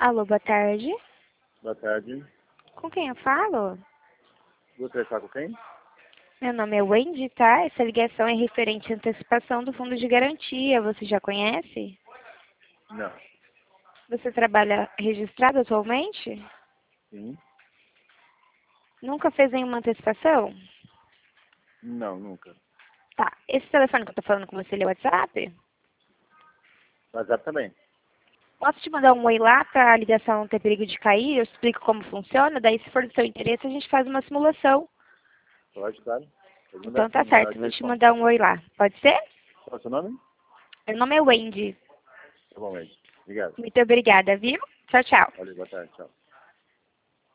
Alô, boa tarde. Boa tarde. Com quem eu falo? Gostaria de falar com quem? Meu nome é Wendy, tá? Essa ligação é referente à antecipação do fundo de garantia. Você já conhece? Não. Você trabalha registrado atualmente? Sim? Nunca fez nenhuma antecipação? Não, nunca. Tá. Esse telefone que eu tô falando com você, ele é WhatsApp? WhatsApp também. Posso te mandar um oi lá para a ligação não ter perigo de cair? Eu explico como funciona. Daí, se for do seu interesse, a gente faz uma simulação. Pode, claro. Pode mandar Então tá sim, na hora certo. que eu Vou te respondo. mandar um oi lá. Pode ser? Qual é o seu nome? Meu nome é Wendy. Tá bom, Ed. Obrigado. Muito obrigada, viu? Tchau, tchau. Valeu, boa tarde. Tchau.